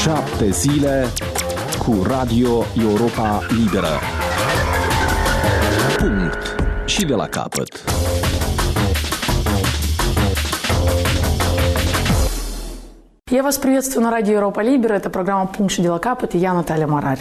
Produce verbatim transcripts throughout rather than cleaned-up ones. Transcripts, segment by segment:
Șapte zile cu Radio Europa Liberă. Punct. Și de la capăt. Я вас приветствую на радио Европа Либера. Это программа «Пункт и дела капот» и я, Наталья Марарь.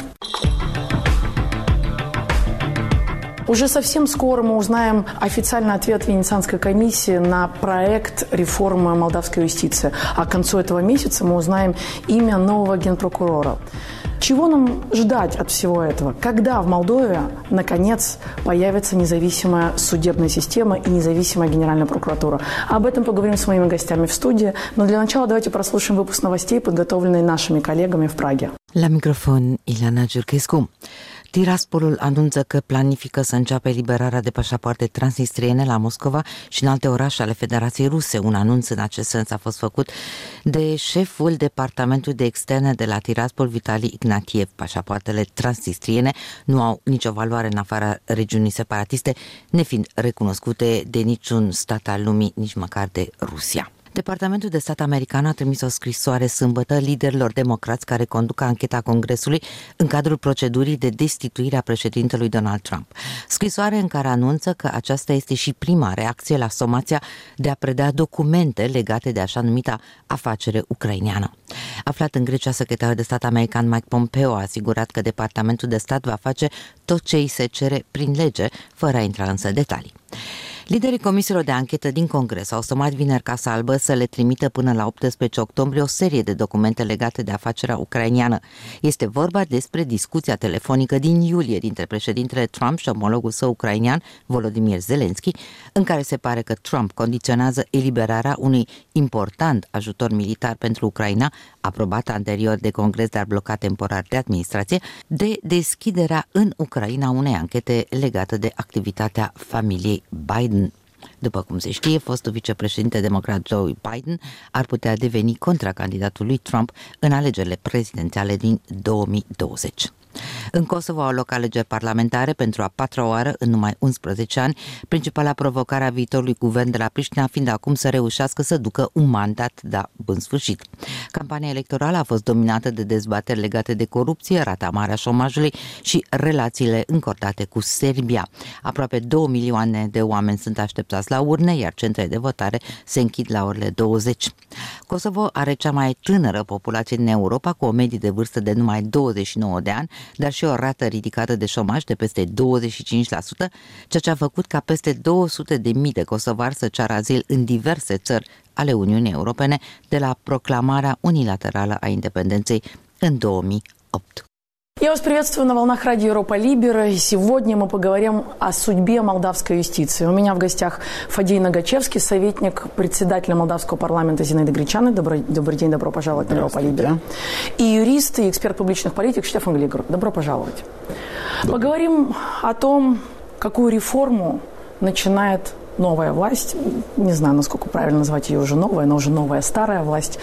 Уже совсем скоро мы узнаем официальный ответ Венецианской комиссии на проект реформы молдавской юстиции. А к концу этого месяца мы узнаем имя нового генпрокурора. Чего нам ждать от всего этого? Когда в Молдове, наконец, появится независимая судебная система и независимая Генеральная прокуратура? Об этом поговорим с моими гостями в студии. Но для начала давайте прослушаем выпуск новостей, подготовленный нашими коллегами в Праге. La microfon, Ileana Giurchescu. Tiraspolul anunță că planifică să înceapă eliberarea de pașapoarte transnistriene la Moscova și în alte orașe ale Federației Ruse. Un anunț în acest sens a fost făcut de șeful Departamentului de Externe de la Tiraspol, Vitali Ignatiev. Pașapoartele transnistriene nu au nicio valoare în afara regiunii separatiste, nefiind recunoscute de niciun stat al lumii, nici măcar de Rusia. Departamentul de Stat american a trimis o scrisoare sâmbătă liderilor democrați care conduc ancheta Congresului în cadrul procedurii de destituire a președintelui Donald Trump. Scrisoare în care anunță că aceasta este și prima reacție la somația de a preda documente legate de așa numita afacere ucraineană. Aflat în Grecia, secretarul de stat american Mike Pompeo a asigurat că Departamentul de Stat va face tot ce îi se cere prin lege, fără a intra însă detalii. Liderii comisiilor de anchetă din Congres au somat vineri Casa Albă să le trimită până la optsprezece octombrie o serie de documente legate de afacerea ucraineană. Este vorba despre discuția telefonică din iulie dintre președintele Trump și omologul său ucrainean, Volodymyr Zelensky, în care se pare că Trump condiționează eliberarea unui important ajutor militar pentru Ucraina, aprobat anterior de Congres, dar blocat temporar de administrație, de deschiderea în Ucraina unei anchete legate de activitatea familiei Biden. După cum se știe, fostul vicepreședinte democrat Joe Biden ar putea deveni contracandidatul lui Trump în alegerile prezidențiale din două mii douăzeci. În Kosovo au loc alegeri parlamentare pentru a patra oară în numai unsprezece ani, principala provocare a viitorului guvern de la Priștina fiind acum să reușească să ducă un mandat da bun sfârșit. Campania electorală a fost dominată de dezbateri legate de corupție, rata mare a șomajului și relațiile încordate cu Serbia. Aproape două milioane de oameni sunt așteptați la urne, iar centrele de votare se închid la orele douăzeci. Kosovo are cea mai tânără populație din Europa, cu o medie de vârstă de numai douăzeci și nouă de ani, dar și o rată ridicată de șomaj de peste douăzeci și cinci la sută, ceea ce a făcut ca peste două sute de mii de kosovari să ceară azil în diverse țări ale Uniunii Europene de la proclamarea unilaterală a independenței în două mii opt. Я вас приветствую на волнах радио Европа Либера. И сегодня мы поговорим о судьбе молдавской юстиции. У меня в гостях Фадей Нагачевский, советник председателя молдавского парламента Зинаида Гречаны. Добрый, добрый день, добро пожаловать на Европа Либера. И юрист, и эксперт публичных политик Штефан Глигор. Добро пожаловать. Добрый. Поговорим о том, какую реформу начинает новая власть, не знаю, насколько правильно назвать ее уже новая, но уже новая старая власть,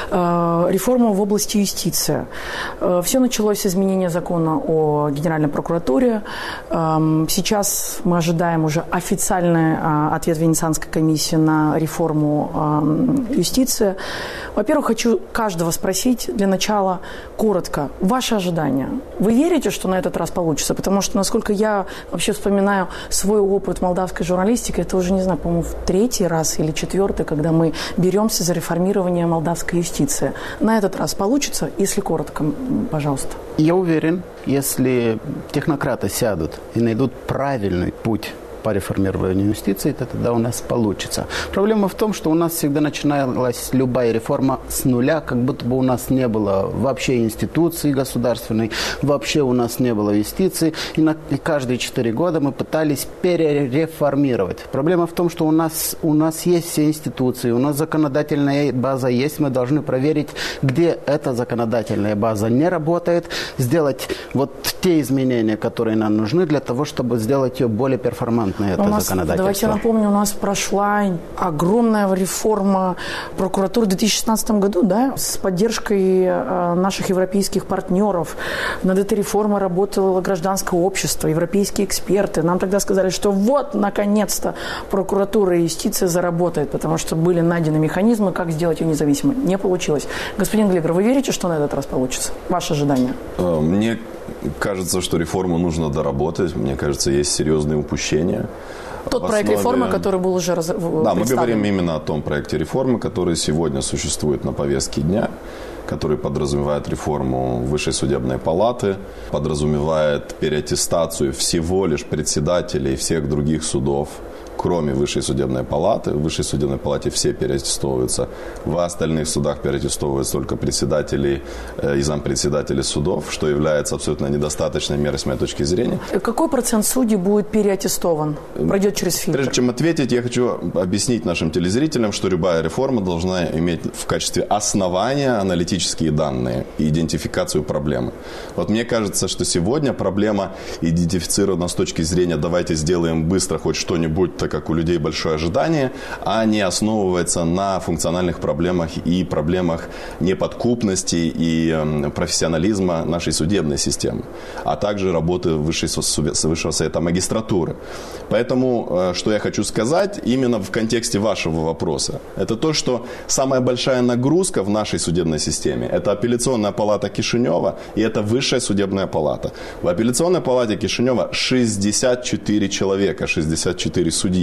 э, реформа в области юстиции. Э, все началось с изменения закона о Генеральной прокуратуре. Э, сейчас мы ожидаем уже официальный э, ответ Венецианской комиссии на реформу э, юстиции. Во-первых, хочу каждого спросить для начала коротко, ваши ожидания. Вы верите, что на этот раз получится? Потому что, насколько я вообще вспоминаю свой опыт молдавской журналистики, это уже, не знаю, по-моему, в третий раз или четвертый, когда мы беремся за реформирование молдавской юстиции. На этот раз получится? Если коротко, пожалуйста. Я уверен, если технократы сядут и найдут правильный путь по реформированию юстиции, то тогда у нас получится. Проблема в том, что у нас всегда начиналась любая реформа с нуля, как будто бы у нас не было вообще институции государственной, вообще у нас не было юстиции, и, на, и каждые четыре года мы пытались перереформировать. Проблема в том, что у нас, у нас есть все институции, у нас законодательная база есть, мы должны проверить, где эта законодательная база не работает, сделать вот те изменения, которые нам нужны для того, чтобы сделать ее более перформантной. на это у нас, законодательство. Давайте напомню, у нас прошла огромная реформа прокуратуры в две тысячи шестнадцатом году, да, с поддержкой э, наших европейских партнеров. Над этой реформой работало гражданское общество, европейские эксперты. Нам тогда сказали, что вот, наконец-то, прокуратура и юстиция заработает, потому что были найдены механизмы, как сделать ее независимой. Не получилось. Господин Глигер, вы верите, что на этот раз получится? Ваши ожидания? Мне кажется, что реформу нужно доработать. Мне кажется, есть серьезные упущения. Тот основе... проект реформы, который был уже раз... Да, мы говорим именно о том проекте реформы, который сегодня существует на повестке дня, который подразумевает реформу Высшей судебной палаты, подразумевает переаттестацию всего лишь председателей всех других судов, кроме Высшей судебной палаты. В Высшей судебной палате все переаттестовываются. В остальных судах переаттестовываются только председатели и зампредседатели судов, что является абсолютно недостаточной мерой с моей точки зрения. Какой процент судей будет переаттестован, пройдет через фильтр? Прежде чем ответить, я хочу объяснить нашим телезрителям, что любая реформа должна иметь в качестве основания аналитические данные и идентификацию проблемы. Вот мне кажется, что сегодня проблема идентифицирована с точки зрения «давайте сделаем быстро хоть что-нибудь», так как у людей большое ожидание, а не основывается на функциональных проблемах и проблемах неподкупности и профессионализма нашей судебной системы, а также работы Высшего совета магистратуры. Поэтому, что я хочу сказать именно в контексте вашего вопроса, это то, что самая большая нагрузка в нашей судебной системе – это апелляционная палата Кишинева и это Высшая судебная палата. В апелляционной палате Кишинева шестьдесят четыре человека, шестьдесят четыре судьи.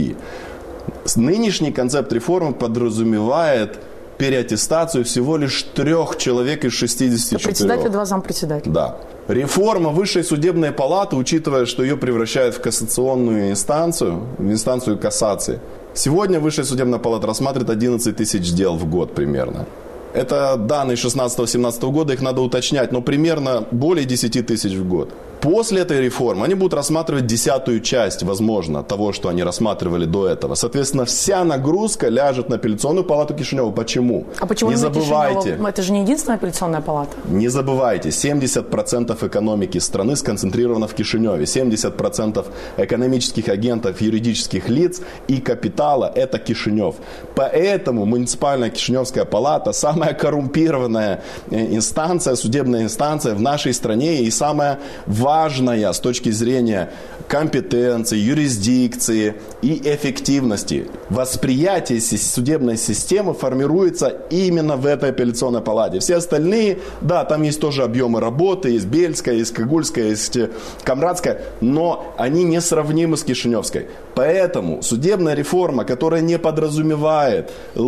Нынешний концепт реформы подразумевает переаттестацию всего лишь трех человек из шестидесяти четырёх. Председатель, два зампредседателя. Да. Реформа Высшей судебной палаты, учитывая, что ее превращают в кассационную инстанцию, в инстанцию кассации. Сегодня Высшая судебная палата рассматривает одиннадцать тысяч дел в год примерно. Это данные шестнадцатого-семнадцатого года, их надо уточнять, но примерно более десять тысяч в год. После этой реформы они будут рассматривать десятую часть, возможно, того, что они рассматривали до этого. Соответственно, вся нагрузка ляжет на апелляционную палату Кишинева. Почему? А почему не забывайте, Кишинева? Это же не единственная апелляционная палата. Не забывайте, семьдесят процентов экономики страны сконцентрировано в Кишиневе. семьдесят процентов экономических агентов, юридических лиц и капитала – это Кишинев. Поэтому муниципальная Кишиневская палата – самая коррумпированная инстанция, судебная инстанция в нашей стране и самая важная важная с точки зрения компетенции, юрисдикции и эффективности. Восприятие судебной системы формируется именно в этой апелляционной палате. Все остальные, да, там есть тоже объемы работы, есть Бельская, есть Кагульская, есть Камрадская, но они несравнимы с Кишиневской. Поэтому судебная реформа, которая не подразумевает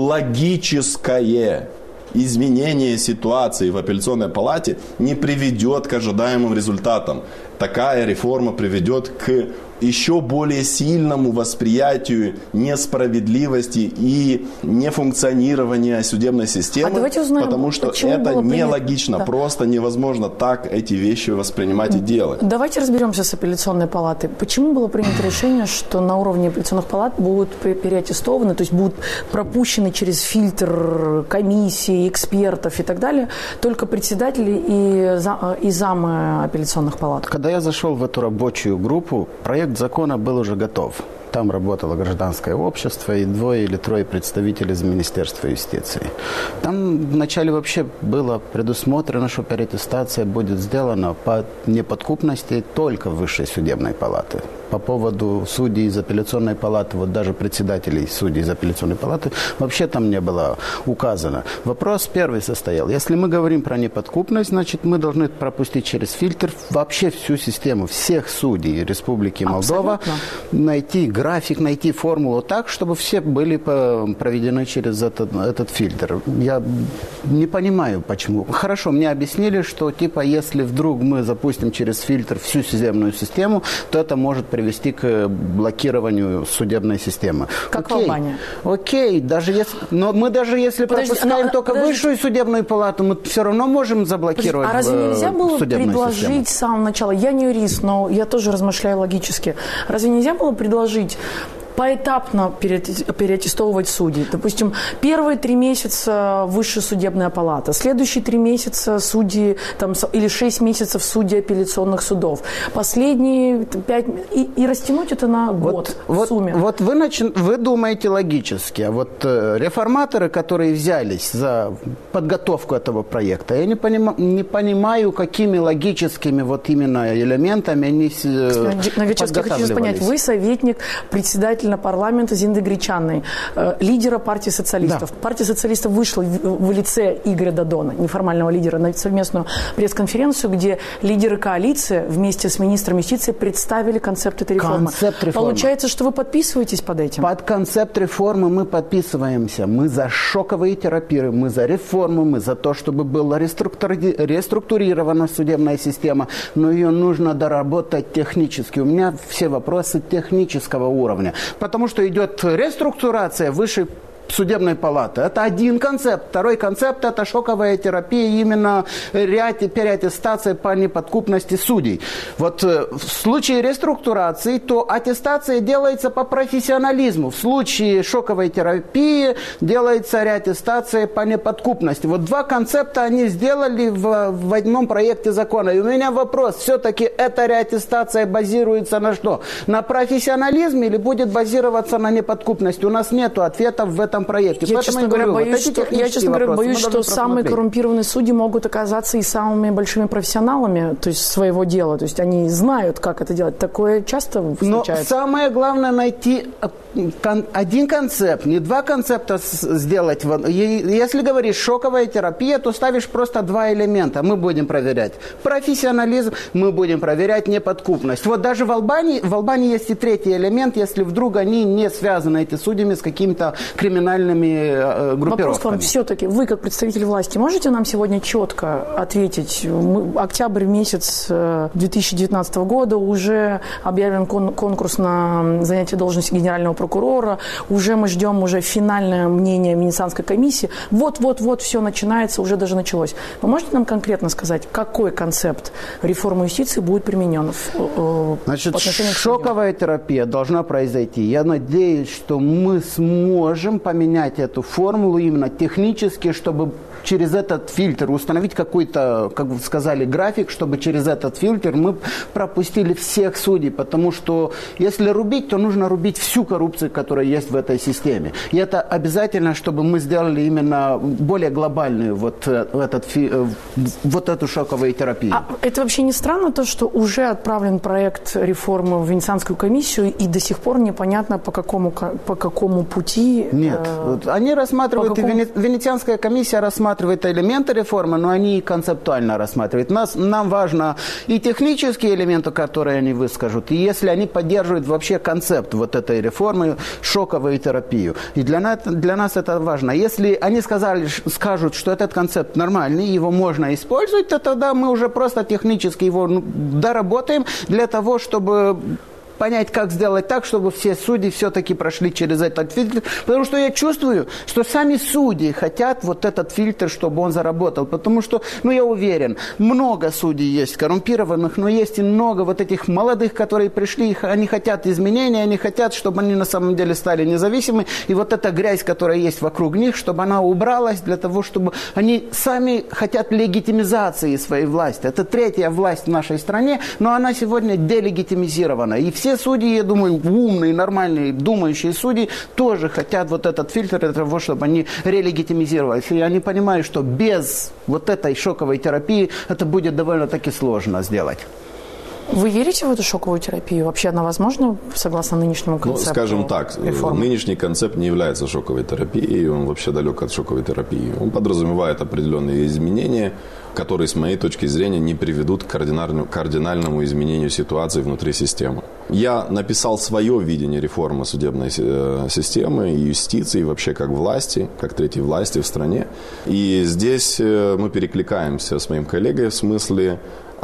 логическое изменение ситуации в апелляционной палате, не приведет к ожидаемым результатам. Такая реформа приведет к еще более сильному восприятию несправедливости и нефункционирования судебной системы, а давайте узнаем, потому что это нелогично, да. Просто невозможно так эти вещи воспринимать и делать. Давайте разберемся с апелляционной палатой. Почему было принято решение, что на уровне апелляционных палат будут переаттестованы, то есть будут пропущены через фильтр комиссии, экспертов и так далее, только председатели и, зам, и замы апелляционных палат? Когда я зашел в эту рабочую группу, проект закона был уже готов. Там работало гражданское общество и двое или трое представителей из Министерства юстиции. Там вначале вообще было предусмотрено, что переаттестация будет сделана по неподкупности только Высшей судебной палаты. По поводу судей из апелляционной палаты, вот даже председателей судей из апелляционной палаты, вообще там не было указано. Вопрос первый состоял. Если мы говорим про неподкупность, значит, мы должны пропустить через фильтр вообще всю систему, всех судей Республики Молдова, абсолютно. Найти график, найти формулу так, чтобы все были проведены через этот, этот фильтр. Я не понимаю, почему. Хорошо, мне объяснили, что типа если вдруг мы запустим через фильтр всю судебную систему, то это может привести к блокированию судебной системы. Как Окей. в Албании. Окей, даже если, но мы даже если подожди, пропускаем но, только подожди. Высшую судебную палату, мы все равно можем заблокировать подожди, а разве нельзя было предложить систему? С самого начала, я не юрист, но я тоже размышляю логически, разве нельзя было предложить поэтапно переаттестовывать судей. Допустим, первые три месяца высшая судебная палата, следующие три месяца судьи, там, или шесть месяцев судьи апелляционных судов, последние пять, и, и растянуть это на год вот, в сумме. Вот, вот вы, начи... вы думаете логически, а вот э, реформаторы, которые взялись за подготовку этого проекта, я не, поним... не понимаю, какими логическими вот именно элементами они э, Нагачевский, я хочу понять, вы советник председателя парламента Зинаиды Гречаной, э, лидера партии социалистов. Да. Партия социалистов вышла в, в лице Игоря Додона, неформального лидера, на совместную пресс-конференцию, где лидеры коалиции вместе с министром юстиции представили концепт этой реформы. Концепт реформы. Получается, что вы подписываетесь под этим? Под концепт реформы мы подписываемся. Мы за шоковые терапии, мы за реформу, мы за то, чтобы была реструктури... реструктурирована судебная система, но ее нужно доработать технически. У меня все вопросы технического уровня. Потому что идет реструктурация высшей судебной палаты. Это один концепт. Второй концепт – это шоковая терапия, именно переаттестация по неподкупности судей. Вот в случае реструктурации, то аттестация делается по профессионализму. В случае шоковой терапии делается реаттестация по неподкупности. Вот два концепта они сделали в, в одном проекте закона. И у меня вопрос, все-таки эта реаттестация базируется на что? На профессионализме или будет базироваться на неподкупности? У нас нет ответов в этом проекте. Я, честно говоря, говорю, боюсь, вот что, я, честно говоря, боюсь, что самые коррумпированные судьи могут оказаться и самыми большими профессионалами, то есть своего дела. То есть они знают, как это делать. Такое часто случается. Но самое главное найти один концепт, не два концепта сделать. Если говоришь шоковая терапия, то ставишь просто два элемента. Мы будем проверять профессионализм, мы будем проверять неподкупность. Вот даже в Албании, в Албании есть и третий элемент, если вдруг они не связаны, эти судьями, с какими-то криминальными э, группировками. Вопрос вам все-таки. Вы, как представитель власти, можете нам сегодня четко ответить? Мы, октябрь месяц две тысячи девятнадцатого года, уже объявлен кон- конкурс на занятие должности генерального прокурора, уже мы ждем уже финальное мнение Венецианской комиссии. Вот-вот-вот все начинается, уже даже началось. Вы можете нам конкретно сказать, какой концепт реформы юстиции будет применен в, Значит, по отношению к шоковая терапия должна произойти. Я надеюсь, что мы сможем поменять эту формулу именно технически, чтобы через этот фильтр установить какой-то, как вы сказали, график, чтобы через этот фильтр мы пропустили всех судей, потому что если рубить, то нужно рубить всю коррупцию, которая есть в этой системе. И это обязательно, чтобы мы сделали именно более глобальную вот, этот, вот эту шоковую терапию. А это вообще не странно, то, что уже отправлен проект реформы в Венецианскую комиссию, и до сих пор непонятно, по какому, по какому пути... Нет, э, они рассматривают, какому... и Венецианская комиссия рассматривает элементы реформы, но они концептуально рассматривают. Нас, нам важно и технические элементы, которые они выскажут, и если они поддерживают вообще концепт вот этой реформы, шоковую терапию. И для нас, для нас это важно. Если они сказали, скажут, что этот концепт нормальный, его можно использовать, то тогда мы уже просто технически его ну, доработаем для того, чтобы... понять, как сделать так, чтобы все судьи все-таки прошли через этот фильтр. Потому что я чувствую, что сами судьи хотят вот этот фильтр, чтобы он заработал. Потому что, ну, я уверен, много судей есть коррумпированных, но есть и много вот этих молодых, которые пришли, они хотят изменений, они хотят, чтобы они на самом деле стали независимы. И вот эта грязь, которая есть вокруг них, чтобы она убралась для того, чтобы они сами хотят легитимизации своей власти. Это третья власть в нашей стране, но она сегодня делегитимизирована. И все Все судьи, я думаю, умные, нормальные, думающие судьи тоже хотят вот этот фильтр для того, чтобы они релегитимизировались. И они понимают, что без вот этой шоковой терапии это будет довольно-таки сложно сделать. Вы верите в эту шоковую терапию? Вообще она возможна, согласно нынешнему концепту? Ну, скажем так, реформы? Нынешний концепт не является шоковой терапией, он вообще далек от шоковой терапии. Он подразумевает определенные изменения, которые, с моей точки зрения, не приведут к кардинальному, кардинальному изменению ситуации внутри системы. Я написал свое видение реформы судебной системы и юстиции, и вообще как власти, как третьей власти в стране. И здесь мы перекликаемся с моим коллегой в смысле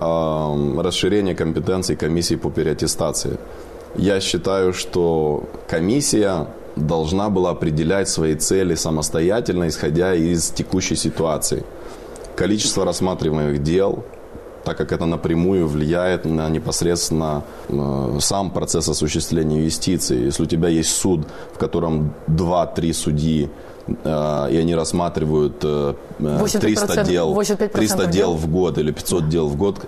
э, расширения компетенций комиссии по переаттестации. Я считаю, что комиссия должна была определять свои цели самостоятельно, исходя из текущей ситуации. Количество рассматриваемых дел, так как это напрямую влияет на непосредственно э, сам процесс осуществления юстиции. Если у тебя есть суд, в котором два-три судьи, э, и они рассматривают э, триста дел, триста дел в год или пятьсот дел в год,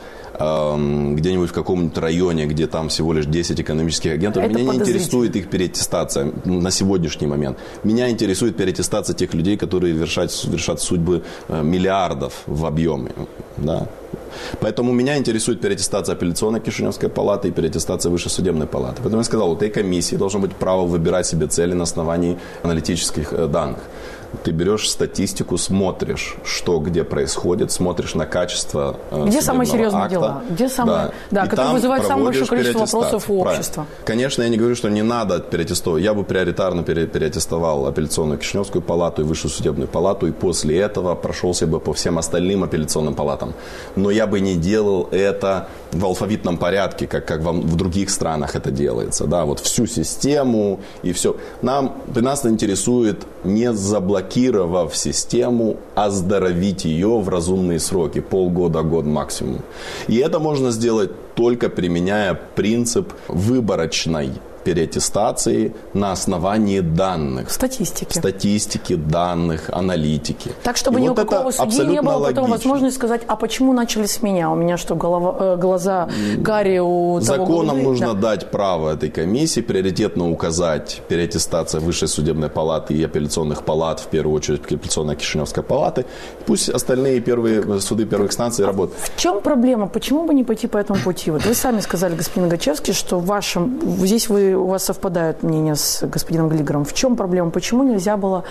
э, где-нибудь в каком-нибудь районе, где там всего лишь десять экономических агентов, это меня не интересует их переаттестация на сегодняшний момент. Меня интересует переаттестация тех людей, которые вершат, вершат судьбы э, миллиардов в объеме. Да. Поэтому меня интересует переаттестация апелляционной Кишиневской палаты и переаттестация Высшей судебной палаты. Поэтому я сказал, у этой комиссии должно быть право выбирать себе цели на основании аналитических данных. Ты берешь статистику, смотришь, что где происходит, смотришь на качество э, где самые серьезные акта, дела, где самые, да, да, которые вызывают самое большое количество вопросов у общества. Правильно. Конечно, я не говорю, что не надо переаттестовать. Я бы приоритарно пере, переаттестовал апелляционную Кишиневскую палату и Высшую судебную палату, и после этого прошелся бы по всем остальным апелляционным палатам. Но я бы не делал это в алфавитном порядке, как, как в, в других странах это делается. Да, вот всю систему и все. Нам, нас интересует не заблокировав систему, оздоровить ее в разумные сроки, полгода, год максимум. И это можно сделать только применяя принцип выборочной переаттестации на основании данных. Статистики. Статистики, данных, аналитики. Так, чтобы и ни вот у какого судьи не было потом возможности сказать, а почему начали с меня? У меня что, голова, э, глаза Гарри у того Законом головы? нужно да. дать право этой комиссии приоритетно указать переаттестация Высшей судебной палаты и апелляционных палат, в первую очередь апелляционная Кишиневской палаты. Пусть остальные первые суды первой инстанции а работают. В чем проблема? Почему бы не пойти по этому пути? Вот вы сами сказали, господин Нагачевский, что в вашем, здесь вы у вас совпадают мнения с господином Глигером. В чем проблема? Почему нельзя было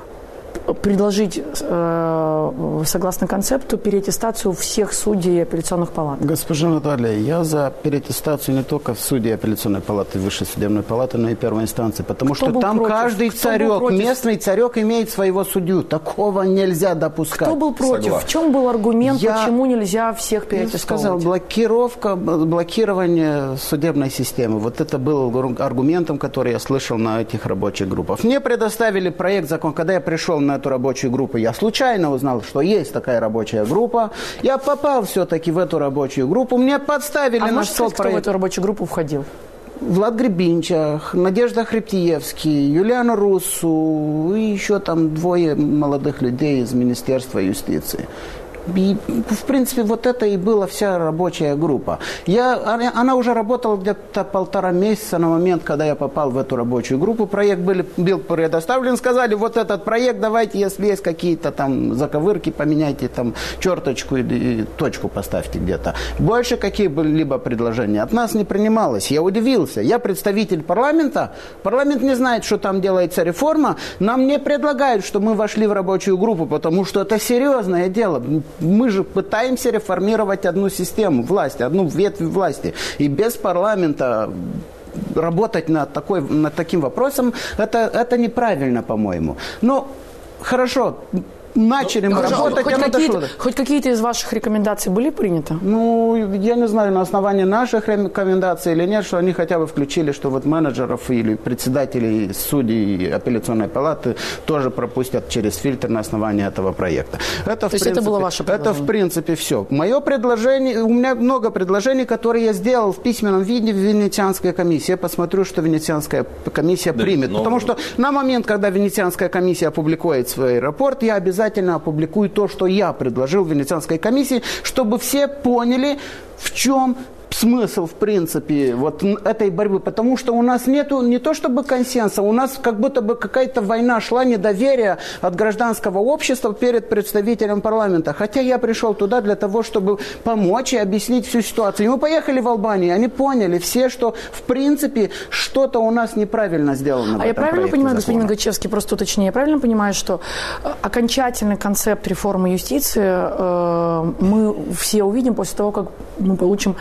предложить, э, согласно концепту, переаттестацию всех судей апелляционных палат? Госпожа Наталья, я за переаттестацию не только в судей апелляционной палаты, Высшей судебной палаты, но и первой инстанции. Потому Кто что там против? каждый Кто царек, местный царек имеет своего судью. Такого нельзя допускать. Кто был против? Согласен. В чем был аргумент, я, почему нельзя всех я переаттестовывать? сказал, блокировка, блокирование судебной системы. Вот это был аргументом, который я слышал на этих рабочих группах. Мне предоставили проект закона. Когда я пришел на эту рабочую группу, я случайно узнал, что есть такая рабочая группа. Я попал все-таки в эту рабочую группу. Мне подставили а на стол проект. проект. Кто в эту рабочую группу входил? Влад Гребинчах, Надежда Хребтиевский, Юлиана Руссу и еще там двое молодых людей из Министерства юстиции. И, в принципе, вот это и была вся рабочая группа. Я, она уже работала где-то полтора месяца на момент, когда я попал в эту рабочую группу. Проект был, был предоставлен. Сказали, вот этот проект, давайте, если есть какие-то там заковырки, поменяйте там черточку и, и точку поставьте где-то. Больше какие-либо предложения от нас не принималось. Я удивился. Я представитель парламента. Парламент не знает, что там делается реформа. Нам не предлагают, что мы вошли в рабочую группу, потому что это серьезное дело. Мы же пытаемся реформировать одну систему власти, одну ветвь власти. И без парламента работать над, такой, над таким вопросом, это, это неправильно, по-моему. Но хорошо, начали мы Хорошо, работать, хоть, а какие-то, хоть какие-то из ваших рекомендаций были приняты? Ну, я не знаю, на основании наших рекомендаций или нет, что они хотя бы включили, что вот менеджеров или председателей судей апелляционной палаты тоже пропустят через фильтр на основании этого проекта. Это, То есть принципе, это было ваше предложение? Это, в принципе, все. Мое предложение, у меня много предложений, которые я сделал в письменном виде в Венецианской комиссии. Я посмотрю, что Венецианская комиссия да, примет. Но... Потому что на момент, когда Венецианская комиссия опубликует свой рапорт, я обязательно обязательно опубликую то, что я предложил Венецианской комиссии, чтобы все поняли, в чем смысл, в принципе, вот этой борьбы. Потому что у нас нету не то чтобы консенсуса, у нас как будто бы какая-то война шла, недоверие от гражданского общества перед представителем парламента. Хотя я пришел туда для того, чтобы помочь и объяснить всю ситуацию. И мы поехали в Албанию, они поняли все, что в принципе что-то у нас неправильно сделано. А я правильно понимаю, господин Нагачевский, просто уточнение, я правильно понимаю, что окончательный концепт реформы юстиции э, мы все увидим после того, как мы получим официальный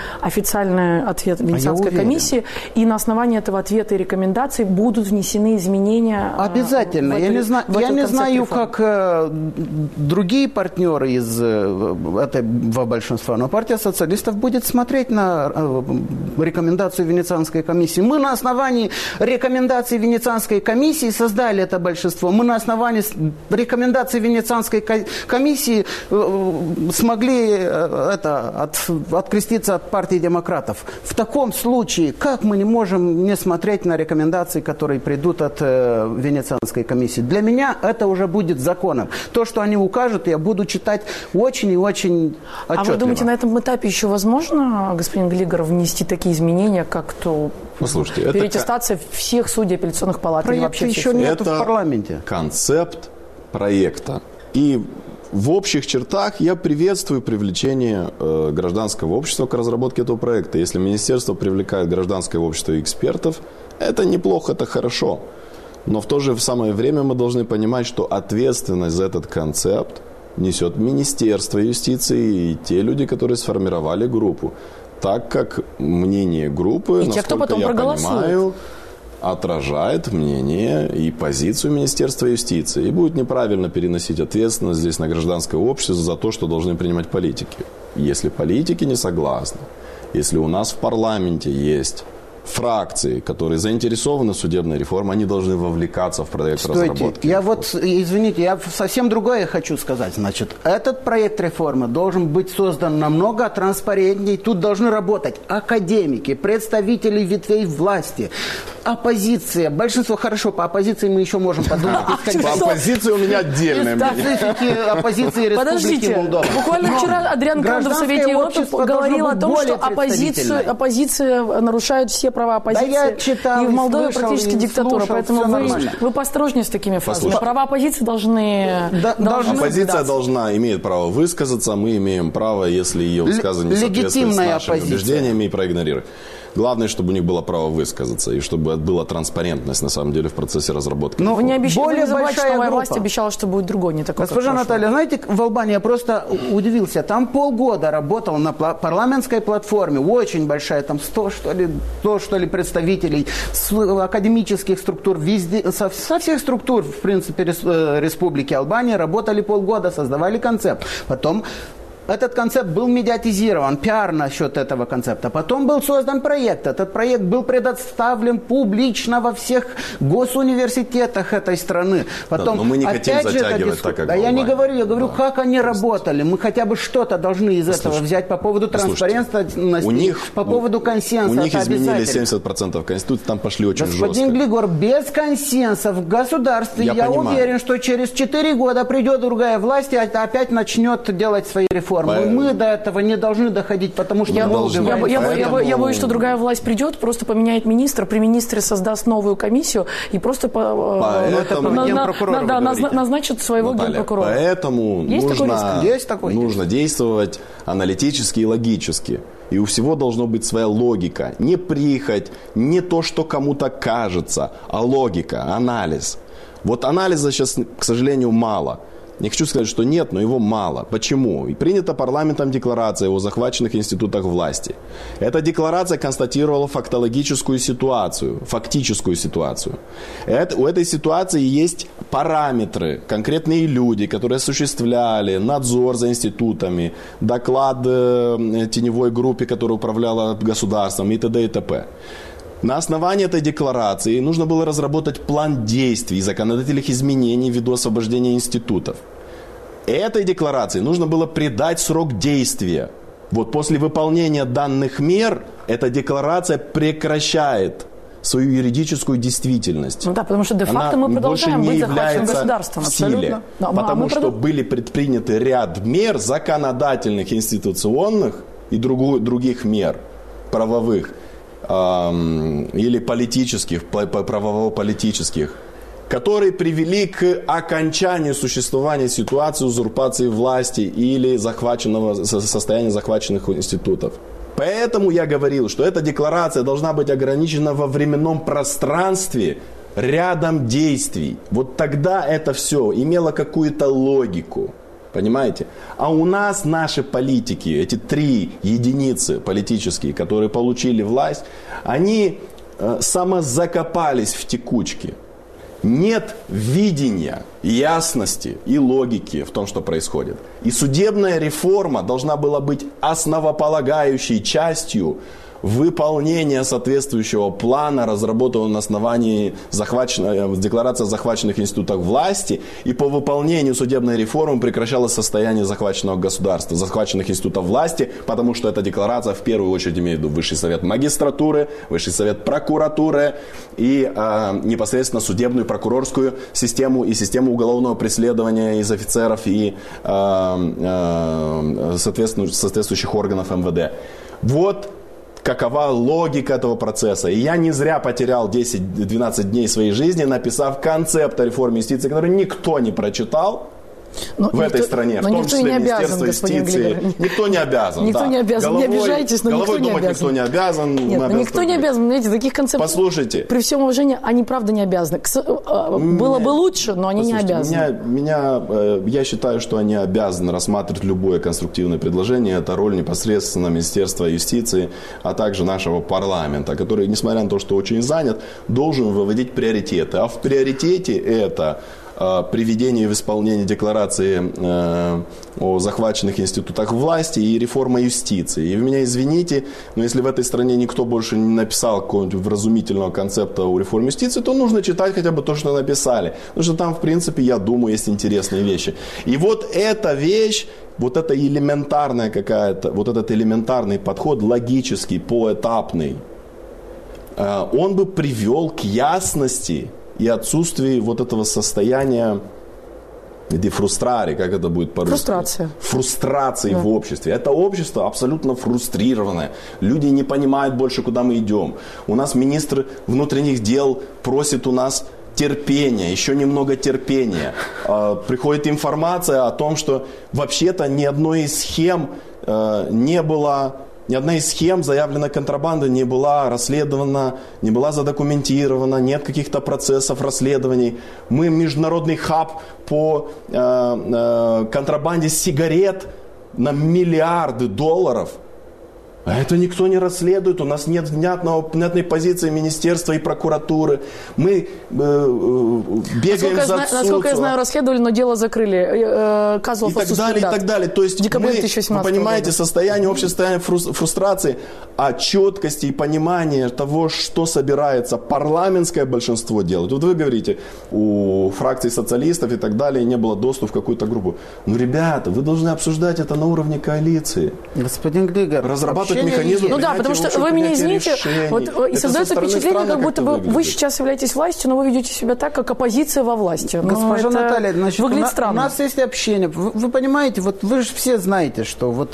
официальный ответ Венецианской а комиссии, и на основании этого ответа и рекомендаций будут внесены изменения. Обязательно. В я эту, не, зна- я не знаю, реформы. как э, другие партнеры из э, этого большинства, но партия социалистов будет смотреть на э, рекомендацию Венецианской комиссии. Мы на основании рекомендаций Венецианской комиссии создали это большинство. Мы на основании рекомендаций Венецианской комиссии э, смогли э, это, от, откреститься от партии демократов. В таком случае, как мы не можем не смотреть на рекомендации, которые придут от э, Венецианской комиссии? Для меня это уже будет законом. То, что они укажут, я буду читать очень и очень отчетливо. А вы думаете, на этом этапе еще возможно, господин Глигор, внести такие изменения, как то Послушайте, переаттестация это... всех судей апелляционных палат? Проекта вообще еще нет в парламенте. Концепт проекта. И в общих чертах я приветствую привлечение э, гражданского общества к разработке этого проекта. Если министерство привлекает гражданское общество и экспертов, это неплохо, это хорошо. Но в то же самое время мы должны понимать, что ответственность за этот концепт несет Министерство юстиции и те люди, которые сформировали группу. Так как мнение группы, и те, кто потом я проголосует. понимаю, отражает мнение и позицию Министерства юстиции. И будет неправильно переносить ответственность здесь на гражданское общество за то, что должны принимать политики. Если политики не согласны, если у нас в парламенте есть фракции, которые заинтересованы в судебной реформе, они должны вовлекаться в проект Стойте. разработки. Я вот, извините, я совсем другое хочу сказать. Значит, этот проект реформы должен быть создан намного транспарентнее. Тут должны работать академики, представители ветвей власти, оппозиция. Большинство, хорошо, по оппозиции мы еще можем подумать. По оппозиции у меня отдельное мнение. Специфики оппозиции Республики Молдова. Буквально вчера Адриан Грандов в Совете Европы говорил о том, что оппозицию, оппозиция нарушает все права оппозиции. Да я читал, и в Молдове слышал, практически диктатура. слушал, поэтому вы, вы поосторожнее с такими фразами. Послушайте. Права оппозиции должны... Да, должны Оппозиция соблюдаться. должна, имеет право высказаться, мы имеем право, если ее высказывание не соответствует с нашими оппозиция. убеждениями, и проигнорировать. Главное, чтобы у них было право высказаться, и чтобы была транспарентность, на самом деле, в процессе разработки. Ну, Вы не, обещ... более вы не забывайте, что большая новая группа. власть обещала, что будет другой, не такой, Госпожа как Наталья, знаете, в Албании я просто удивился. Там полгода работал на парламентской платформе, очень большая, там сто что ли, сто, что ли представителей с академических структур, везде, со, со всех структур, в принципе, Республики Албания работали полгода, создавали концепт. Потом этот концепт был медиатизирован, пиар насчет этого концепта. Потом был создан проект. Этот проект был предоставлен публично во всех госуниверситетах этой страны. Потом, да, но мы не хотим опять же, затягивать диску... так, как Да я не говорю, я говорю, да. как они работали. Мы хотя бы что-то должны из Послушайте. этого взять по поводу транспарентности, у них, по поводу консенсуса. У них изменили обязательно. семьдесят процентов Конституции, там пошли очень Господин жестко. Глигор, без консенсуса в государстве, Я я, понимаю. уверен, что через четыре года придет другая власть и опять начнет делать свои реформы. По... Мы до этого не должны доходить, потому что я, мы я, я, я, Поэтому... я, я боюсь, что другая власть придет, просто поменяет министра, при министре создаст новую комиссию и просто по, Поэтому... на, на, генпрокурора на, да, назначит своего Наталья, генпрокурора. Поэтому Есть нужно, такой Есть такой? нужно действовать аналитически и логически. И у всего должна быть своя логика. Не прихоть, не то, что кому-то кажется, а логика, анализ. Вот анализа сейчас, к сожалению, мало. Не хочу сказать, что нет, но его мало. Почему? И принята парламентом декларация о захваченных институтах власти. Эта декларация констатировала фактологическую ситуацию, фактическую ситуацию. Это, у этой ситуации есть параметры, конкретные люди, которые осуществляли надзор за институтами, доклад э, теневой группе, которая управляла государством и т.д. и т.п. На основании этой декларации нужно было разработать план действий и законодательных изменений ввиду освобождения институтов. Этой декларации нужно было придать срок действия. Вот после выполнения данных мер эта декларация прекращает свою юридическую действительность. Ну да, потому что де-факто мы продолжаем быть захваченным государством. В силе, Абсолютно. Да, потому мы что продол... были предприняты ряд мер законодательных, институционных и другу, других мер правовых эм, или политических, правово-политических, которые привели к окончанию существования ситуации узурпации власти или захваченного, состояния захваченных институтов. Поэтому я говорил, что эта декларация должна быть ограничена во временном пространстве рядом действий. Вот тогда это все имело какую-то логику. Понимаете? А у нас наши политики, эти три единицы политические, которые получили власть, они э, самозакопались в текучке. Нет видения, ясности и логики в том, что происходит. И судебная реформа должна была быть основополагающей частью выполнения соответствующего плана, разработанного на основании захваченной, декларации о захваченных институтах власти, и по выполнению судебной реформы прекращалось состояние захваченного государства, захваченных институтов власти, потому что эта декларация в первую очередь имеет в виду Высший совет магистратуры, Высший совет прокуратуры и э, непосредственно судебную прокурорскую систему и систему уголовного преследования из офицеров и э, э, соответствующих органов эм вэ дэ. Вот какова логика этого процесса. И я не зря потерял десять-двенадцать дней своей жизни, написав концепт о реформе юстиции, который никто не прочитал. Но в никто, этой стране, в том числе не обязан, Министерство юстиции. Никто не обязан. Никто да. не обязан, головой, не обижайтесь, но никто не думать обязан. никто не обязан. Нет, ну, никто не обязан. Знаете, таких концептов, послушайте, при всем уважении, они правда не обязаны. Было бы лучше, но они не обязаны. Меня, меня, я считаю, что они обязаны рассматривать любое конструктивное предложение. Это роль непосредственно Министерства юстиции, а также нашего парламента, который, несмотря на то, что очень занят, должен выводить приоритеты. А в приоритете это приведение в исполнение декларации э, о захваченных институтах власти и реформа юстиции. И вы меня извините, но если в этой стране никто больше не написал какого-нибудь вразумительного концепта о реформе юстиции, то нужно читать хотя бы то, что написали. Потому что там, в принципе, я думаю, есть интересные вещи. И вот эта вещь, вот эта элементарная какая-то, вот этот элементарный подход, логический, поэтапный, э, он бы привел к ясности и отсутствие вот этого состояния дефрустрари, как это будет по-русски? Фрустрация. Фрустрации да. в обществе. Это общество абсолютно фрустрированное. Люди не понимают больше, куда мы идем. У нас министр внутренних дел просит у нас терпения, еще немного терпения. Приходит информация о том, что вообще-то ни одной из схем не было... Ни одна из схем заявленной контрабанды не была расследована, не была задокументирована, нет каких-то процессов расследований. Мы международный хаб по э, э, контрабанде сигарет на миллиарды долларов. А это никто не расследует, у нас нет внятного, внятной позиции министерства и прокуратуры. Мы э, э, бегаем насколько за я, насколько я знаю, расследовали, но дело закрыли. Э, Козлов и так далее, и так далее. То есть мы, вы понимаете, года. состояние, общее состояние фрустрации, а четкости и понимание того, что собирается парламентское большинство делать. Вот вы говорите, у фракций социалистов и так далее не было доступа в какую-то группу. Ну, ребята, вы должны обсуждать это на уровне коалиции. Господин Глигер, разрабатывать механизм. Ну да, потому что вы меня извините, вот, и создается впечатление, как будто бы вы сейчас являетесь властью, но вы ведете себя так, как оппозиция во власти. Госпожа ну, Наталья, значит, выглядит у, странно. У нас есть общение. Вы, вы понимаете, вот вы же все знаете, что вот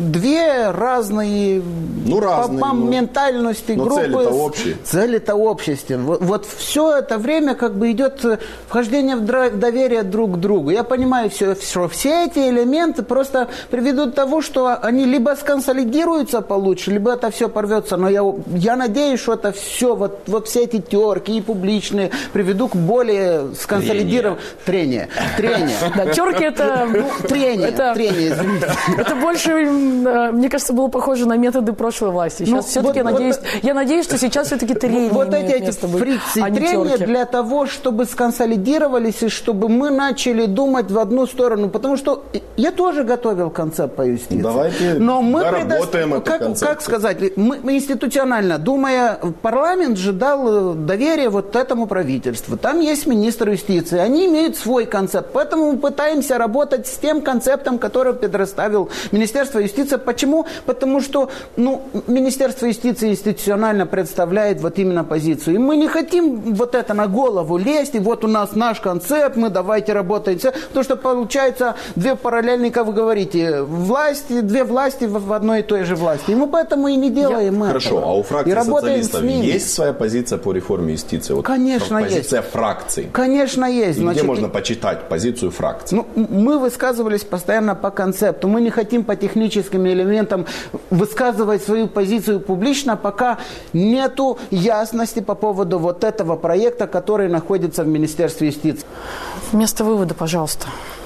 две разные, ну, разные по, по ну, ментальности но группы. Цели-то общие. Цели-то общие. Вот, вот все это время как бы идет вхождение в доверие друг к другу. Я понимаю, все, что все эти элементы просто приведут к тому, что они либо сконсолидируются получше, либо это все порвется. Но я, я надеюсь, что это все, вот, вот все эти терки и публичные приведут к более сконсолидированному... Трение. Трение. Да, терки это... Трение. Трение, извините. Это больше, мне кажется, было похоже на методы прошлой власти. Сейчас ну, все-таки, вот, я, надеюсь, вот, я надеюсь, что сейчас все-таки трение вот эти, эти фрикции, а трения для того, чтобы сконсолидировались и чтобы мы начали думать в одну сторону. Потому что я тоже готовил концепт по юстиции. Давайте но мы доработаем предо... эту как, концепцию. Как сказать, мы, мы институционально, думая, парламент же дал доверие вот этому правительству. Там есть министр юстиции, они имеют свой концепт. Поэтому мы пытаемся работать с тем концептом, который предоставил Министерство юстиции. Почему? Потому что ну, Министерство юстиции институционально представляет вот именно позицию. И мы не хотим вот это на голову лезть, и вот у нас наш концепт, мы давайте работаем. Потому что получается две параллельные, как вы говорите, власти, две власти в одной и той же власти. И мы поэтому и не делаем Я... Хорошо, этого. А у фракции социалистов с есть своя позиция по реформе юстиции? Вот Конечно, позиция есть. Позиция фракции. Конечно, есть. И Значит, где можно почитать позицию фракции? Ну, мы высказывались постоянно по концепту. Мы не хотим по техническим элементам высказывать свою позицию публично, пока нету ясности по поводу вот этого проекта, который находится в Министерстве юстиции. Вместо вывода, пожалуйста.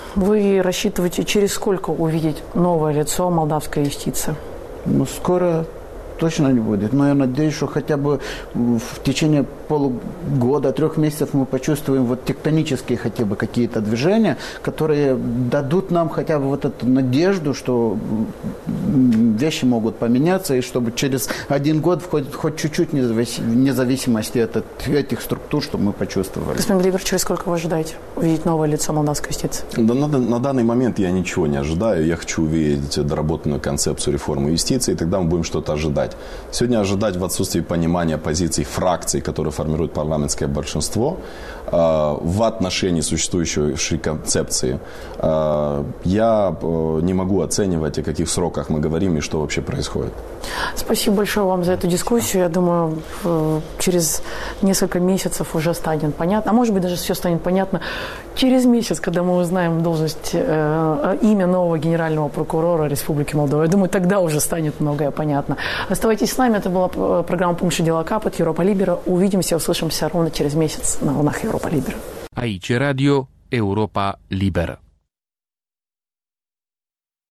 Вы рассчитываете через сколько увидеть новое лицо молдавской юстиции? Ну, скоро точно не будет. Но я надеюсь, что хотя бы в течение полугода, трех месяцев мы почувствуем вот тектонические хотя бы какие-то движения, которые дадут нам хотя бы вот эту надежду, что вещи могут поменяться, и чтобы через один год хоть, хоть чуть-чуть независимости от этих структур, чтобы мы почувствовали. Господин Глибер, через сколько вы ожидаете увидеть новое лицо молдавской юстиции? Да, на, на данный момент я ничего не ожидаю. Я хочу увидеть доработанную концепцию реформы юстиции, и тогда мы будем что-то ожидать. Сегодня ожидать в отсутствии понимания позиций фракций, которые формируют парламентское большинство, э, в отношении существующей концепции, э, я э, не могу оценивать, о каких сроках мы говорим и что вообще происходит. Спасибо большое вам за эту дискуссию. Я думаю, э, через несколько месяцев уже станет понятно, а может быть даже все станет понятно через месяц, когда мы узнаем должность, э, имя нового генерального прокурора Республики Молдова. Я думаю, тогда уже станет многое понятно. Оставайтесь с нами. Это была программа «Помощи дела Капот» Европа Либера. Увидимся, услышимся ровно через месяц на волнах Европа Либера. Aici Radio Europa Liberă.